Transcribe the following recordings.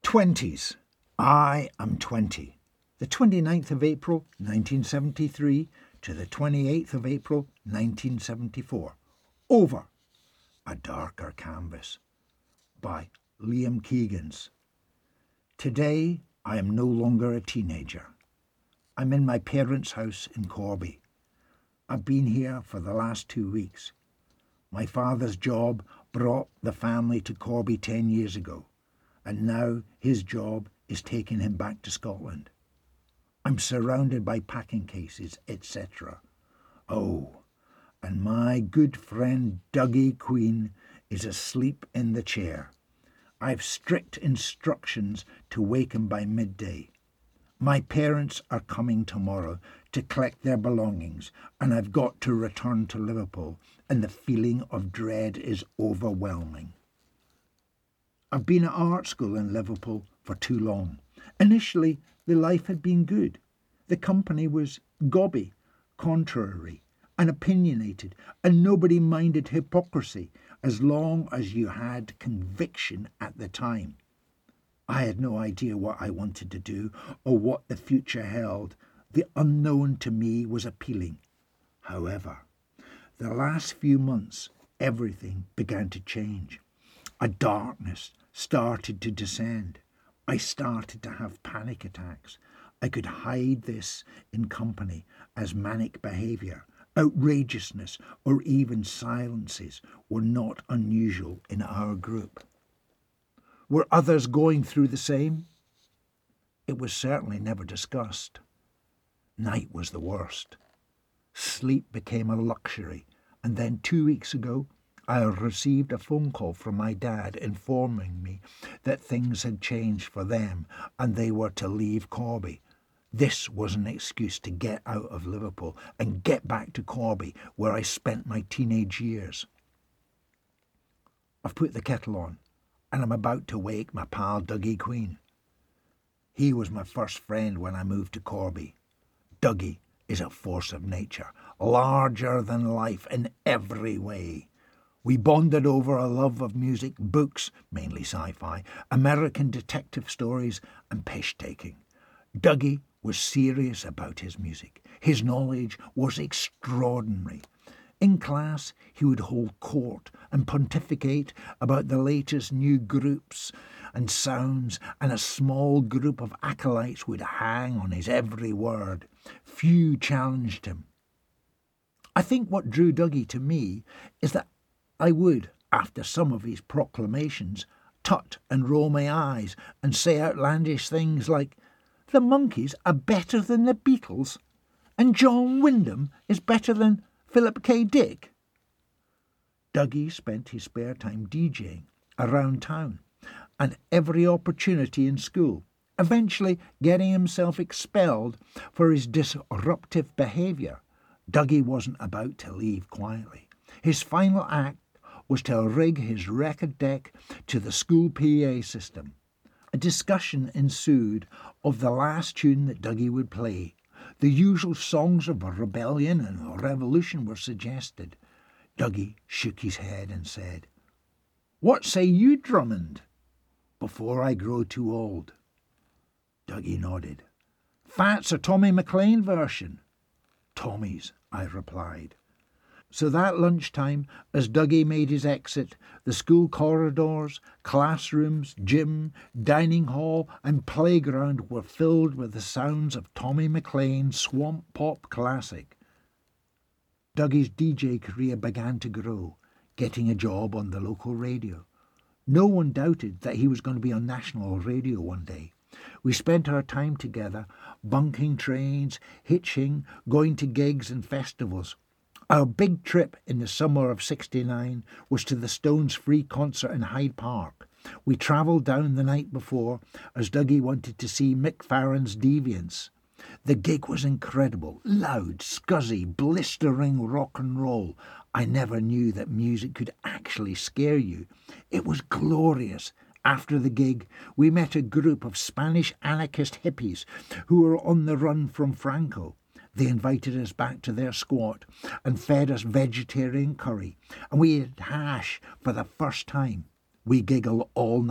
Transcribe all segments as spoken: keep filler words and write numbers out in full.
Twenties. I am twenty. The twenty-ninth of April, nineteen seventy-three to the twenty-eighth of April, nineteen seventy-four. Over. A Darker Canvas by Liam Keegans. Today I am no longer a teenager. I'm in my parents' house in Corby. I've been here for the last two weeks. My father's job brought the family to Corby ten years ago, and now his job is taking him back to Scotland. I'm surrounded by packing cases, et cetera. Oh, and my good friend Dougie Queen is asleep in the chair. I've strict instructions to wake him by midday. My parents are coming tomorrow to collect their belongings, and I've got to return to Liverpool, and the feeling of dread is overwhelming. I've been at art school in Liverpool for too long. Initially, the life had been good. The company was gobby, contrary, and opinionated, and nobody minded hypocrisy as long as you had conviction at the time. I had no idea what I wanted to do or what the future held. The unknown to me was appealing. However, the last few months, everything began to change. A darkness started to descend. I started to have panic attacks. I could hide this in company as manic behaviour. Outrageousness or even silences were not unusual in our group. Were others going through the same? It was certainly never discussed. Night was the worst. Sleep became a luxury, and then two weeks ago I received a phone call from my dad informing me that things had changed for them and they were to leave Corby. This was an excuse to get out of Liverpool and get back to Corby, where I spent my teenage years. I've put the kettle on, and I'm about to wake my pal Dougie Queen. He was my first friend when I moved to Corby. Dougie is a force of nature, larger than life in every way. We bonded over a love of music, books, mainly sci-fi, American detective stories, and pish-taking. Dougie was serious about his music. His knowledge was extraordinary. In class, he would hold court and pontificate about the latest new groups and sounds, and a small group of acolytes would hang on his every word. Few challenged him. I think what drew Dougie to me is that I would, after some of his proclamations, tut and roll my eyes and say outlandish things like, "The Monkees are better than the Beatles, and John Wyndham is better than Philip K. Dick." Dougie spent his spare time DJing around town and every opportunity in school, eventually getting himself expelled for his disruptive behaviour. Dougie wasn't about to leave quietly. His final act was to rig his record deck to the school P A system. A discussion ensued of the last tune that Dougie would play. The usual songs of a rebellion and a revolution were suggested. Dougie shook his head and said, "What say you, Drummond? Before I grow too old." Dougie nodded. "Fats or Tommy McLean version?" "Tommy's," I replied. So that lunchtime, as Dougie made his exit, the school corridors, classrooms, gym, dining hall and playground were filled with the sounds of Tommy McLean's swamp pop classic. Dougie's D J career began to grow, getting a job on the local radio. No one doubted that he was going to be on national radio one day. We spent our time together, bunking trains, hitching, going to gigs and festivals. Our big trip in the summer of sixty-nine was to the Stones free concert in Hyde Park. We travelled down the night before as Dougie wanted to see Mick Farron's Deviants. The gig was incredible, loud, scuzzy, blistering rock and roll. I never knew that music could actually scare you. It was glorious. After the gig, we met a group of Spanish anarchist hippies who were on the run from Franco. They invited us back to their squat and fed us vegetarian curry, and we ate hash for the first time. We giggled all night,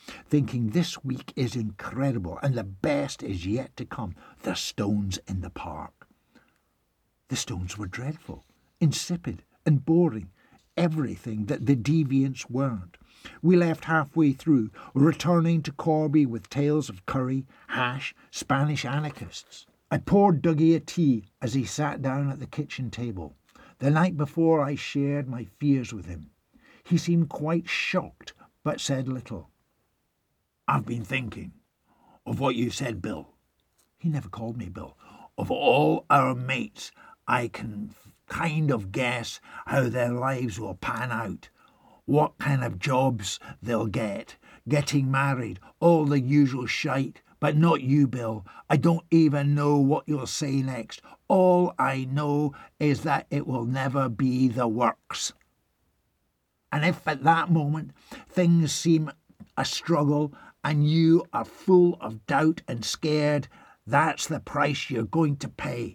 thinking this week is incredible and the best is yet to come. The stones in the park. The stones were dreadful, insipid and boring, everything that the deviants weren't. We left halfway through, returning to Corby with tales of curry, hash, Spanish anarchists. I poured Dougie a tea as he sat down at the kitchen table. The night before I shared my fears with him. He seemed quite shocked, but said little. "I've been thinking of what you said, Bill." He never called me Bill. "Of all our mates, I can kind of guess how their lives will pan out. What kind of jobs they'll get, getting married, all the usual shite. But not you, Bill. I don't even know what you'll say next. All I know is that it will never be the works. And if at that moment things seem a struggle and you are full of doubt and scared, that's the price you're going to pay.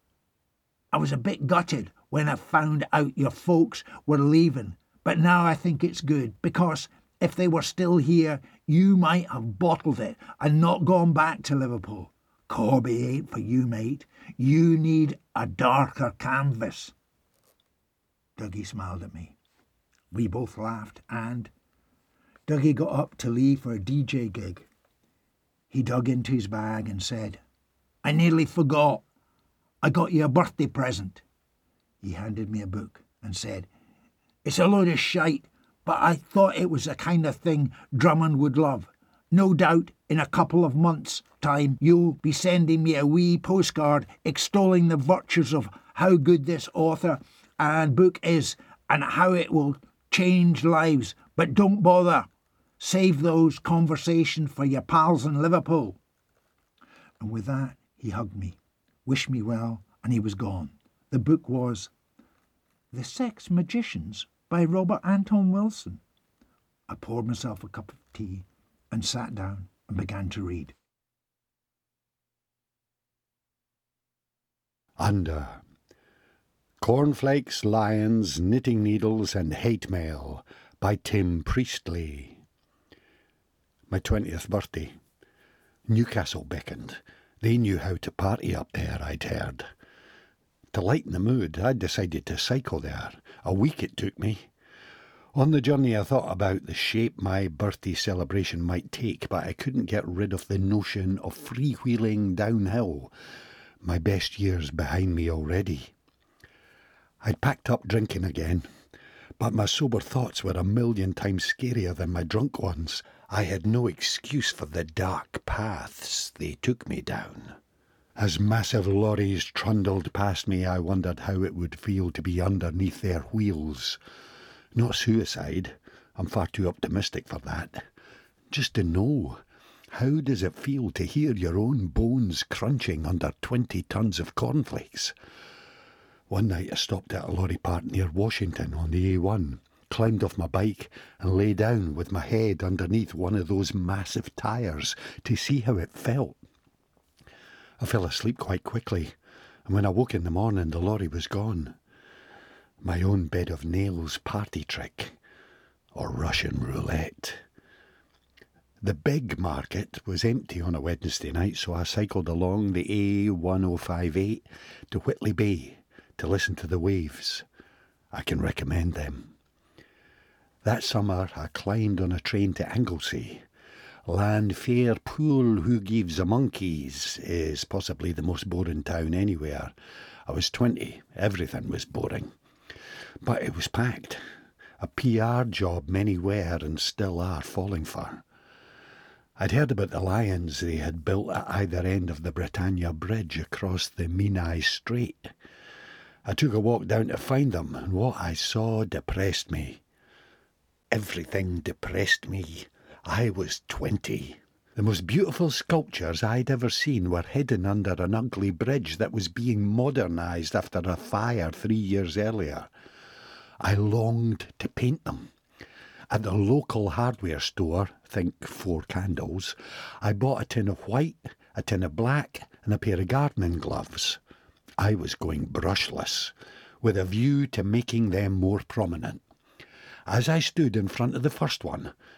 I was a bit gutted when I found out your folks were leaving, but now I think it's good, because if they were still here, you might have bottled it and not gone back to Liverpool. Corby ain't for you, mate. You need a darker canvas." Dougie smiled at me. We both laughed, and Dougie got up to leave for a D J gig. He dug into his bag and said, "I nearly forgot. I got you a birthday present." He handed me a book and said, "It's a load of shite, but I thought it was the kind of thing Drummond would love. No doubt in a couple of months' time you'll be sending me a wee postcard extolling the virtues of how good this author and book is and how it will change lives. But don't bother. Save those conversations for your pals in Liverpool." And with that, he hugged me, wished me well, and he was gone. The book was The Sex Magicians by Robert Anton Wilson. I poured myself a cup of tea and sat down and began to read. Under Cornflakes, Lions, Knitting Needles and Hate Mail by Tim Priestley. My twentieth birthday. Newcastle beckoned. They knew how to party up there, I'd heard. To lighten the mood, I decided to cycle there. A week it took me. On the journey I thought about the shape my birthday celebration might take, but I couldn't get rid of the notion of freewheeling downhill. My best years behind me already. I'd packed up drinking again, but my sober thoughts were a million times scarier than my drunk ones. I had no excuse for the dark paths they took me down. As massive lorries trundled past me, I wondered how it would feel to be underneath their wheels. Not suicide, I'm far too optimistic for that. Just to know, how does it feel to hear your own bones crunching under twenty tons of cornflakes? One night I stopped at a lorry park near Washington on the A one, climbed off my bike and lay down with my head underneath one of those massive tyres to see how it felt. I fell asleep quite quickly, and when I woke in the morning the lorry was gone. My own bed of nails party trick, or Russian roulette. The big market was empty on a Wednesday night, so I cycled along the A one oh five eight to Whitley Bay to listen to the waves. I can recommend them. That summer I climbed on a train to Anglesey. Land fair pool who gives a monkeys is possibly the most boring town anywhere. I was twenty, everything was boring. But it was packed. A P R job many were and still are falling for. I'd heard about the lions they had built at either end of the Britannia Bridge across the Menai Strait. I took a walk down to find them, and what I saw depressed me. Everything depressed me. I was twenty. The most beautiful sculptures I'd ever seen were hidden under an ugly bridge that was being modernised after a fire three years earlier. I longed to paint them. At the local hardware store, think Four Candles, I bought a tin of white, a tin of black, and a pair of gardening gloves. I was going brushless, with a view to making them more prominent. As I stood in front of the first one,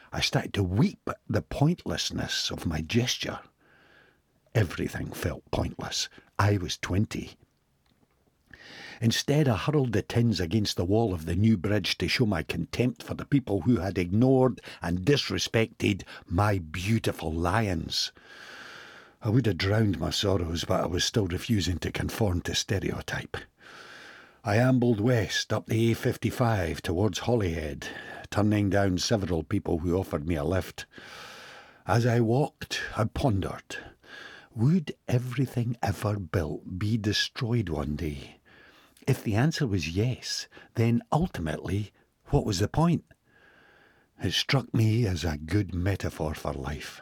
I started to weep at the pointlessness of my gesture. Everything felt pointless. I was twenty. Instead, I hurled the tins against the wall of the new bridge to show my contempt for the people who had ignored and disrespected my beautiful lions. I would have drowned my sorrows, but I was still refusing to conform to stereotype. I ambled west up the A fifty-five towards Holyhead, turning down several people who offered me a lift. As I walked, I pondered, would everything ever built be destroyed one day? If the answer was yes, then ultimately, what was the point? It struck me as a good metaphor for life.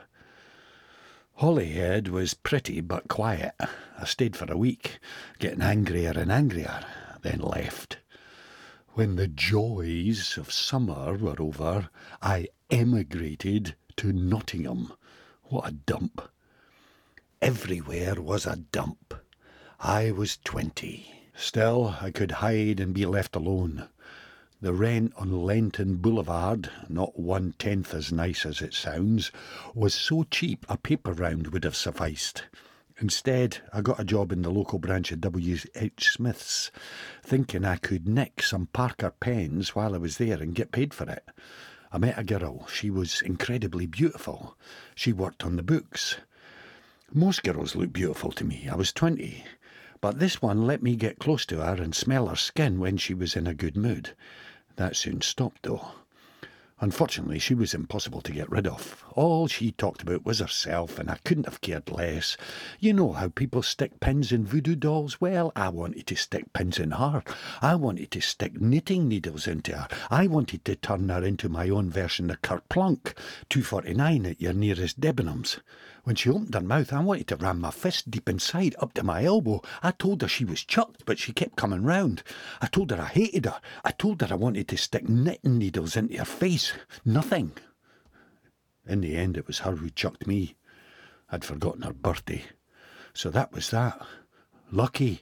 Holyhead was pretty but quiet. I stayed for a week, getting angrier and angrier, then left. When the joys of summer were over, I emigrated to Nottingham. What a dump. Everywhere was a dump. I was twenty. Still, I could hide and be left alone. The rent on Lenton Boulevard, not one-tenth as nice as it sounds, was so cheap a paper round would have sufficed. Instead, I got a job in the local branch of W H Smith's, thinking I could nick some Parker pens while I was there and get paid for it. I met a girl. She was incredibly beautiful. She worked on the books. Most girls look beautiful to me. I was twenty. But this one let me get close to her and smell her skin when she was in a good mood. That soon stopped, though. Unfortunately, she was impossible to get rid of. All she talked about was herself, and I couldn't have cared less. You know how people stick pins in voodoo dolls? Well, I wanted to stick pins in her. I wanted to stick knitting needles into her. I wanted to turn her into my own version of Kerplunk, two forty-nine at your nearest Debenhams. When she opened her mouth, I wanted to ram my fist deep inside, up to my elbow. I told her she was chucked, but she kept coming round. I told her I hated her. I told her I wanted to stick knitting needles into her face. Nothing. In the end, it was her who chucked me. I'd forgotten her birthday. So that was that. Lucky.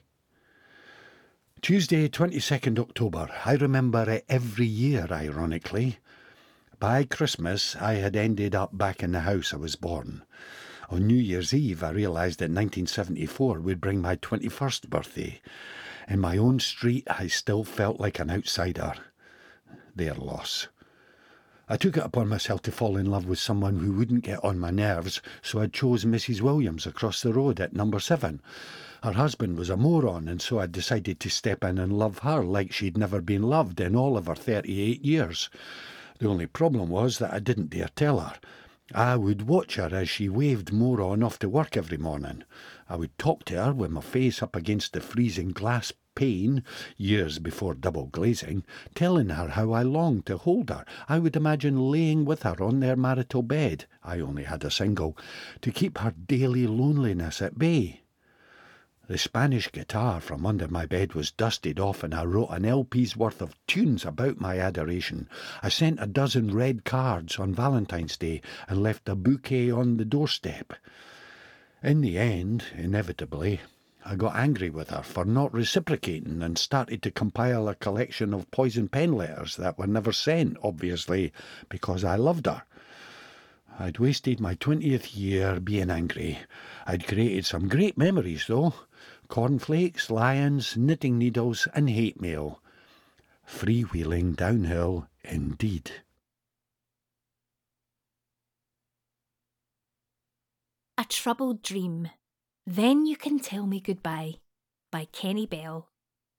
Tuesday, twenty-second October. I remember it every year, ironically. By Christmas, I had ended up back in the house I was born. On New Year's Eve, I realised that nineteen seventy-four would bring my twenty-first birthday. In my own street, I still felt like an outsider. Their loss. I took it upon myself to fall in love with someone who wouldn't get on my nerves, so I chose Missus Williams across the road at number seven. Her husband was a moron, and so I decided to step in and love her like she'd never been loved in all of her thirty-eight years. The only problem was that I didn't dare tell her. I would watch her as she waved moron off to work every morning. I would talk to her with my face up against the freezing glass pane, years before double glazing, telling her how I longed to hold her. I would imagine laying with her on their marital bed, I only had a single, to keep her daily loneliness at bay. The Spanish guitar from under my bed was dusted off, and I wrote an L P's worth of tunes about my adoration. I sent a dozen red cards on Valentine's Day and left a bouquet on the doorstep. In the end, inevitably, I got angry with her for not reciprocating and started to compile a collection of poison pen letters that were never sent, obviously, because I loved her. I'd wasted my twentieth year being angry. I'd created some great memories, though. Cornflakes, lions, knitting needles, and hate mail. Freewheeling downhill, indeed. A Troubled Dream. Then You Can Tell Me Goodbye by Kenny Bell.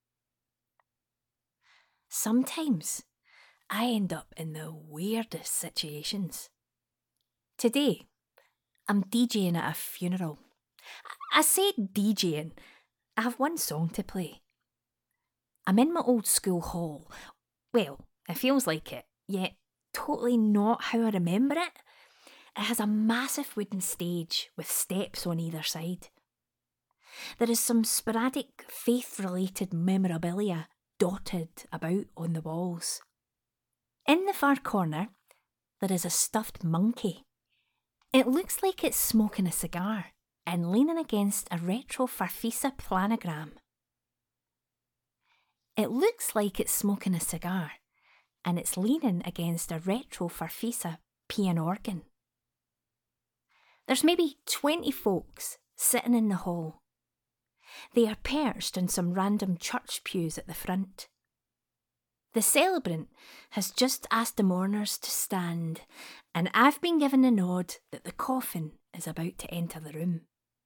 Sometimes I end up in the weirdest situations. Today, I'm DJing at a funeral. I say DJing. I have one song to play. I'm in my old school hall. Well, it feels like it, yet totally not how I remember it. It has a massive wooden stage with steps on either side. There is some sporadic faith-related memorabilia dotted about on the walls. In the far corner, there is a stuffed monkey. It looks like it's smoking a cigar and leaning against a retro Farfisa planogram. It looks like it's smoking a cigar and it's leaning against a retro Farfisa P an organ. There's maybe twenty folks sitting in the hall. They are perched on some random church pews at the front. The celebrant has just asked the mourners to stand, and I've been given a nod that the coffin is about to enter the room.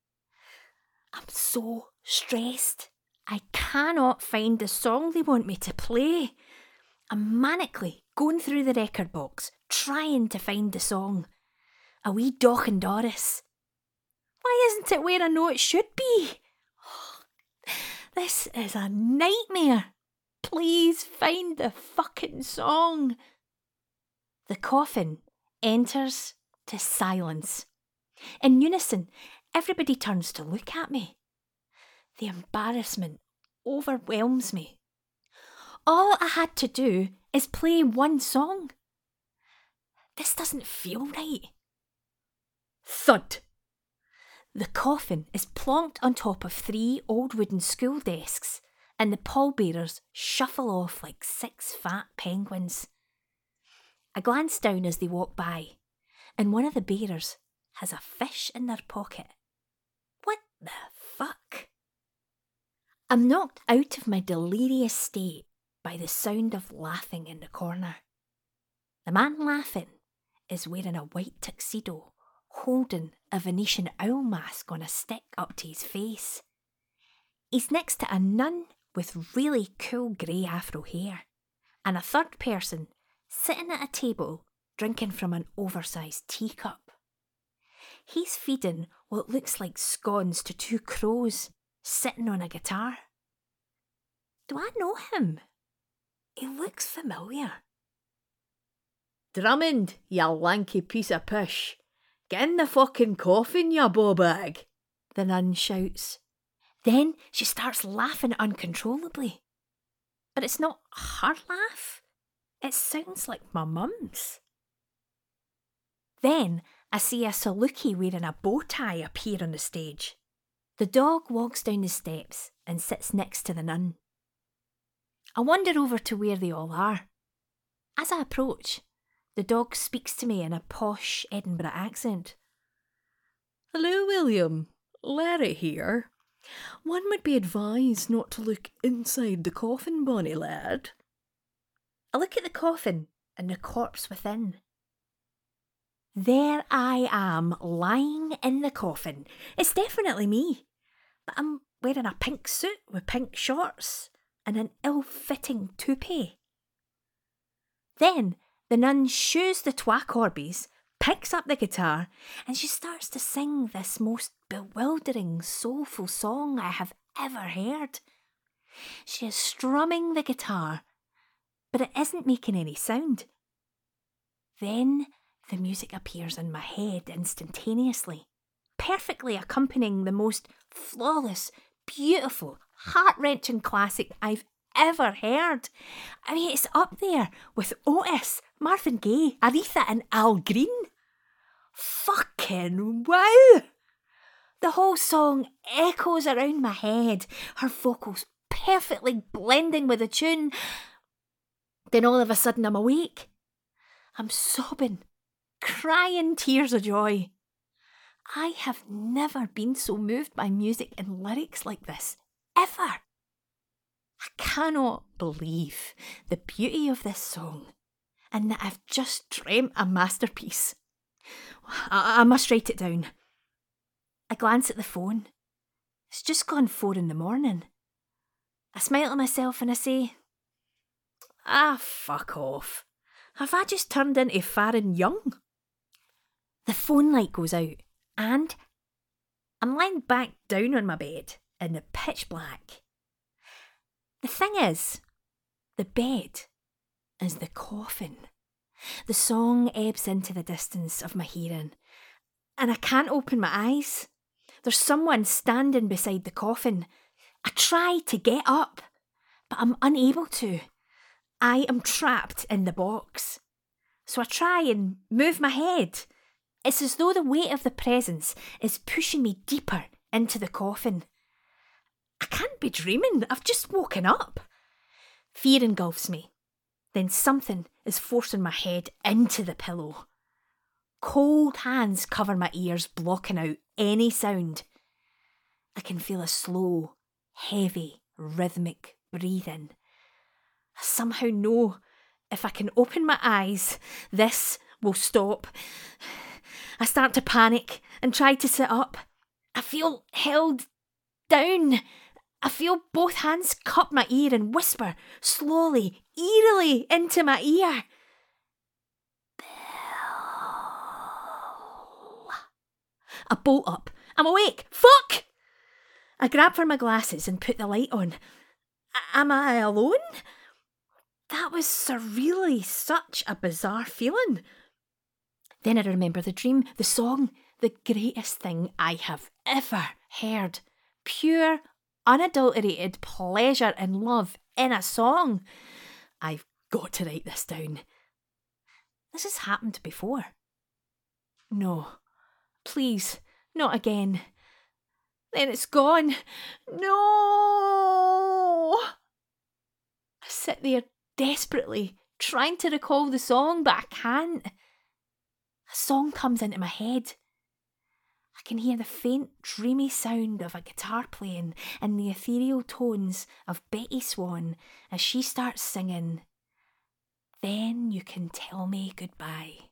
I'm so stressed. I cannot find the song they want me to play. I'm manically going through the record box, trying to find the song. A wee Doc and Doris. Why isn't it where I know it should be? Oh, this is a nightmare. Please find the fucking song. The coffin enters to silence. In unison, everybody turns to look at me. The embarrassment overwhelms me. All I had to do is play one song. This doesn't feel right. Thud. The coffin is plonked on top of three old wooden school desks, and the pallbearers shuffle off like six fat penguins. I glance down as they walk by, and one of the bearers has a fish in their pocket. What the fuck? I'm knocked out of my delirious state by the sound of laughing in the corner. The man laughing is wearing a white tuxedo, holding a Venetian owl mask on a stick up to his face. He's next to a nun with really cool grey afro hair, and a third person sitting at a table drinking from an oversized teacup. He's feeding what looks like scones to two crows sitting on a guitar. Do I know him? He looks familiar. Drummond, you lanky piece of pish. Get in the fucking coffin, you bawbag, the nun shouts. Then she starts laughing uncontrollably. But it's not her laugh. It sounds like my mum's. Then I see a Saluki wearing a bow tie appear on the stage. The dog walks down the steps and sits next to the nun. I wander over to where they all are. As I approach, the dog speaks to me in a posh Edinburgh accent. Hello, William. Larry here. One would be advised not to look inside the coffin, bonny lad. I look at the coffin and the corpse within. There I am, lying in the coffin. It's definitely me. But I'm wearing a pink suit with pink shorts and an ill-fitting toupee. Then the nun shoos the twa corbies, picks up the guitar, and she starts to sing this most bewildering, soulful song I have ever heard. She is strumming the guitar, but it isn't making any sound. Then the music appears in my head instantaneously, perfectly accompanying the most flawless, beautiful, heart-wrenching classic I've ever heard. I mean, it's up there with Otis, Marvin Gaye, Aretha and Al Green. Fucking wow! The whole song echoes around my head, her vocals perfectly blending with the tune. Then all of a sudden I'm awake. I'm sobbing, crying tears of joy. I have never been so moved by music and lyrics like this, ever. I cannot believe the beauty of this song and that I've just dreamt a masterpiece. I, I must write it down. I glance at the phone. It's just gone four in the morning. I smile at myself and I say, ah, fuck off. Have I just turned into Farron Young? The phone light goes out and I'm lying back down on my bed in the pitch black. The thing is, the bed is the coffin. The song ebbs into the distance of my hearing, and I can't open my eyes. There's someone standing beside the coffin. I try to get up, but I'm unable to. I am trapped in the box. So I try and move my head. It's as though the weight of the presence is pushing me deeper into the coffin. I can't be dreaming. I've just woken up. Fear engulfs me. Then something is forcing my head into the pillow. Cold hands cover my ears, blocking out any sound. I can feel a slow, heavy, rhythmic breathing. I somehow know if I can open my eyes, this will stop. I start to panic and try to sit up. I feel held down. I feel both hands cup my ear and whisper slowly, eerily into my ear. Bill. I bolt up. I'm awake. Fuck! I grab for my glasses and put the light on. Am I alone? That was surreally such a bizarre feeling. Then I remember the dream, the song, the greatest thing I have ever heard. Pure, unadulterated pleasure and love in a song. I've got to write this down. This has happened before. No, please, not again. Then it's gone. No! I sit there desperately, trying to recall the song, but I can't. A song comes into my head. I can hear the faint, dreamy sound of a guitar playing and the ethereal tones of Betty Swan as she starts singing, "Then You Can Tell Me Goodbye."